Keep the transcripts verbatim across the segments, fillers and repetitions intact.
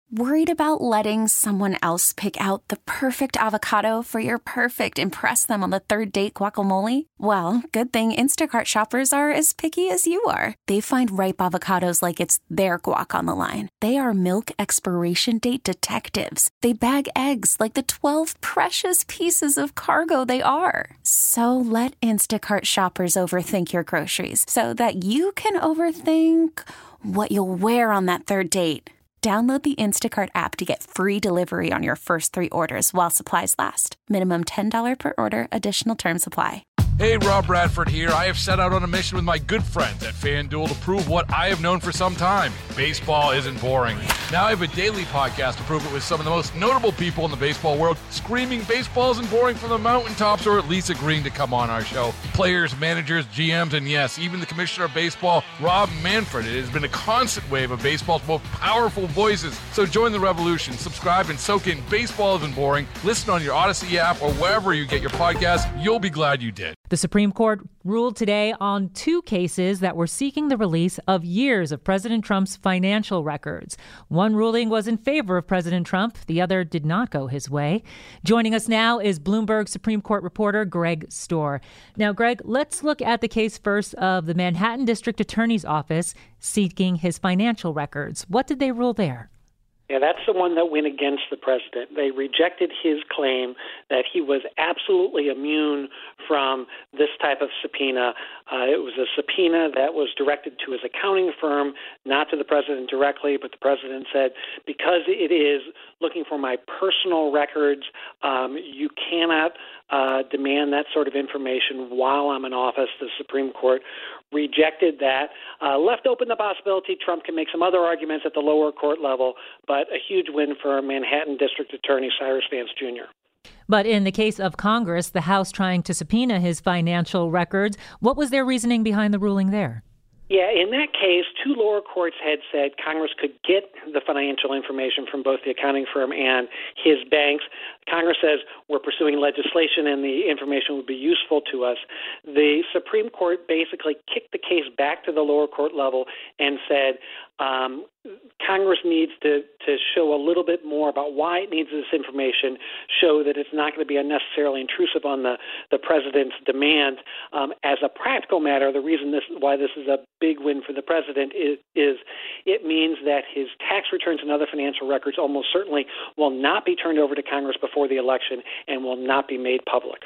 Worried about letting someone else pick out the perfect avocado for your perfect impress them on the third date guacamole? Well, good thing Instacart shoppers are as picky as you are. They find ripe avocados like it's their guac on the line. They are milk expiration date detectives. They bag eggs like the twelve precious pieces of cargo they are. So let Instacart shoppers overthink your groceries so that you can overthink what you'll wear on that third date. Download the Instacart app to get free delivery on your first three orders while supplies last. Minimum ten dollars per order. Additional terms apply. Hey, Rob Bradford here. I have set out on a mission with my good friends at FanDuel to prove what I have known for some time. Baseball isn't boring. Now I have a daily podcast to prove it with some of the most notable people in the baseball world, screaming baseball isn't boring from the mountaintops, or at least agreeing to come on our show. Players, managers, G Ms, and yes, even the commissioner of baseball, Rob Manfred. It has been a constant wave of baseball's most powerful voices. So join the revolution. Subscribe and soak in Baseball Isn't Boring. Listen on your Odyssey app or wherever you get your podcasts. You'll be glad you did. The Supreme Court ruled today on two cases that were seeking the release of years of President Trump's financial records. One ruling was in favor of President Trump. The other did not go his way. Joining us now is Bloomberg Supreme Court reporter Greg Stohr. Now, Greg, let's look at the case first of the Manhattan District Attorney's Office seeking his financial records. What did they rule there? Yeah, that's the one that went against the president. They rejected his claim that he was absolutely immune from this type of subpoena. Uh, it was a subpoena that was directed to his accounting firm, not to the president directly, but the president said, because it is looking for my personal records, um, you cannot uh, demand that sort of information while I'm in office. The Supreme Court rejected that, uh, left open the possibility Trump can make some other arguments at the lower court level, but a huge win for Manhattan District Attorney Cyrus Vance Junior But in the case of Congress, the House trying to subpoena his financial records, what was their reasoning behind the ruling there? Yeah, in that case, two lower courts had said Congress could get the financial information from both the accounting firm and his banks. Congress says we're pursuing legislation and the information would be useful to us. The Supreme Court basically kicked the case back to the lower court level and said um, Congress needs to, to show a little bit more about why it needs this information, show that it's not going to be unnecessarily intrusive on the, the president's demand. Um, as a practical matter, the reason this why this is a big win for the president is, is it means that his tax returns and other financial records almost certainly will not be turned over to Congress before the election and will not be made public.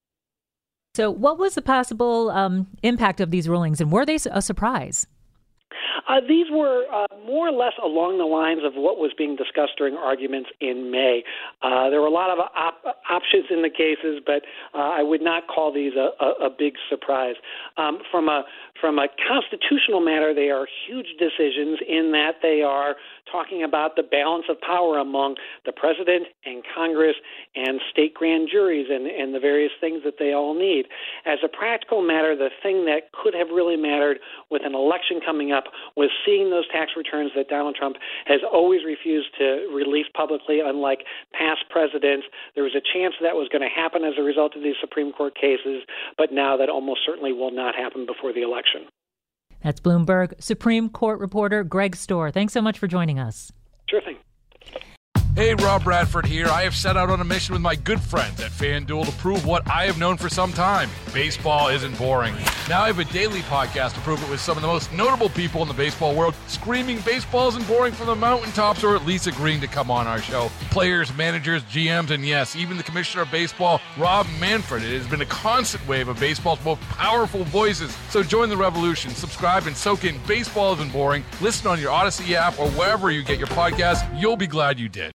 So what was the possible um, impact of these rulings, and were they a surprise? Uh, these were uh, more or less along the lines of what was being discussed during arguments in May. Uh, there were a lot of op- options in the cases, but uh, I would not call these a, a, a big surprise. Um, from a from a constitutional matter, they are huge decisions in that they are talking about the balance of power among the president and Congress and state grand juries and, and the various things that they all need. As a practical matter, the thing that could have really mattered with an election coming up was seeing those tax returns that Donald Trump has always refused to release publicly, unlike past presidents. There was a chance that was going to happen as a result of these Supreme Court cases, but now that almost certainly will not happen before the election. That's Bloomberg Supreme Court reporter Greg Stohr. Thanks so much for joining us. Sure thing. Hey, Rob Bradford here. I have set out on a mission with my good friends at FanDuel to prove what I have known for some time. Baseball isn't boring. Now I have a daily podcast to prove it with some of the most notable people in the baseball world, screaming baseball isn't boring from the mountaintops, or at least agreeing to come on our show. Players, managers, G Ms, and yes, even the commissioner of baseball, Rob Manfred. It has been a constant wave of baseball's most powerful voices. So join the revolution. Subscribe and soak in Baseball Isn't Boring. Listen on your Odyssey app or wherever you get your podcasts. You'll be glad you did.